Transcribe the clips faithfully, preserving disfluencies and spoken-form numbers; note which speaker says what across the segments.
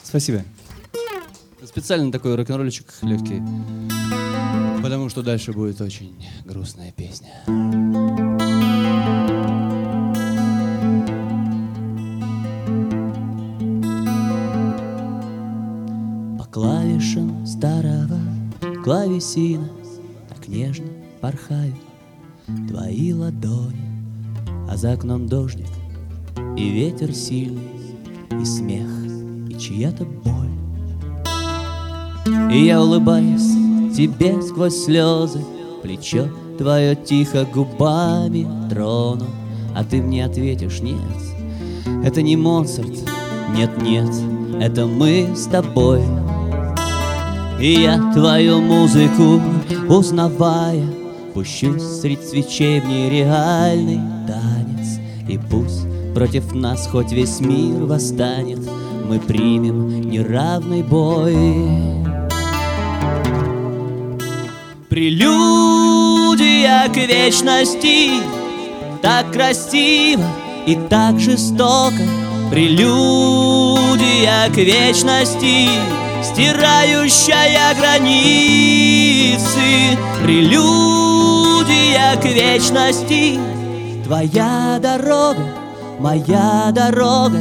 Speaker 1: Спасибо. Специально такой рок-н-ролльчик легкий, потому что дальше будет очень грустная песня. По клавишам старого клавесина так нежно порхают твои ладони, а за окном дождик и ветер сильный, и смех, и чья-то боль. И я улыбаюсь тебе сквозь слезы, плечо твое тихо губами трону, а ты мне ответишь: нет, это не Моцарт, нет-нет, это мы с тобой. И я твою музыку, узнавая, пущусь средь свечей в нереальный танец. И пусть против нас хоть весь мир восстанет, мы примем неравный бой. Прелюдия к вечности, так красиво и так жестоко. Прелюдия к вечности, стирающая границы. Прелюдия к вечности, твоя дорога, моя дорога.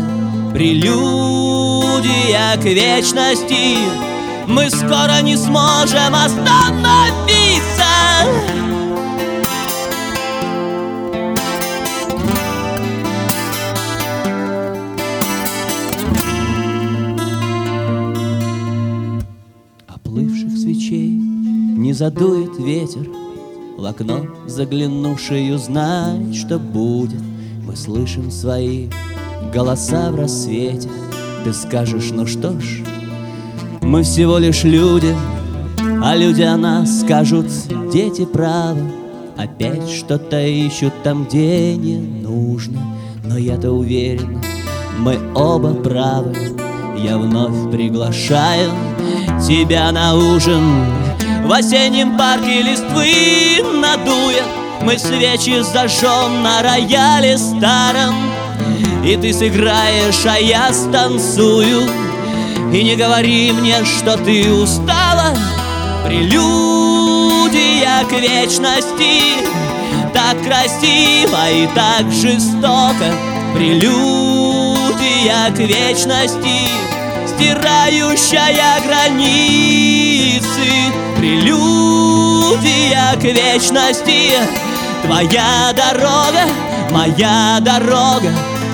Speaker 1: Прелюдия к вечности, мы скоро не сможем остановиться. Оплывших свечей не задует ветер, в окно заглянувший узнать, что будет. Мы слышим свои голоса в рассвете. Ты скажешь: ну что ж, мы всего лишь люди, а люди о нас скажут: дети правы. Опять что-то ищут там, где не нужно. Но я-то уверен, мы оба правы. Я вновь приглашаю тебя на ужин. В осеннем парке листвы надуя, мы свечи зажжем на рояле старом. И ты сыграешь, а я станцую. И не говори мне, что ты устала. Прелюдия к вечности, так красиво и так жестоко. Прелюдия к вечности, стирающая границы. Прелюдия к вечности, твоя дорога, моя дорога.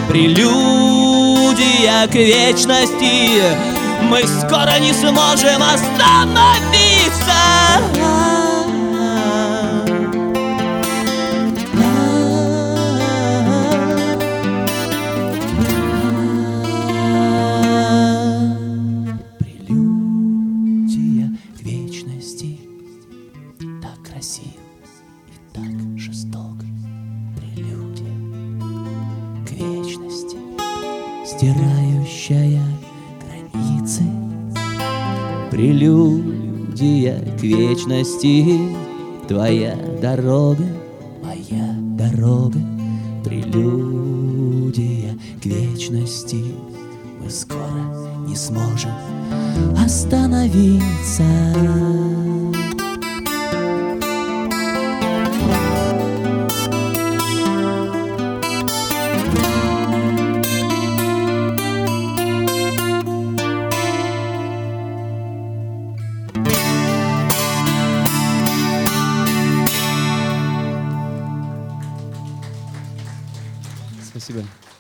Speaker 1: Прелюдия к вечности, мы скоро не сможем остановиться. Прелюдия к вечности, так красиво и так жестоко. Прелюдия к вечности, стирающая границы. Прелюдия к вечности, твоя дорога, моя дорога. Прелюдия к вечности, мы скоро не сможем остановиться. Спасибо.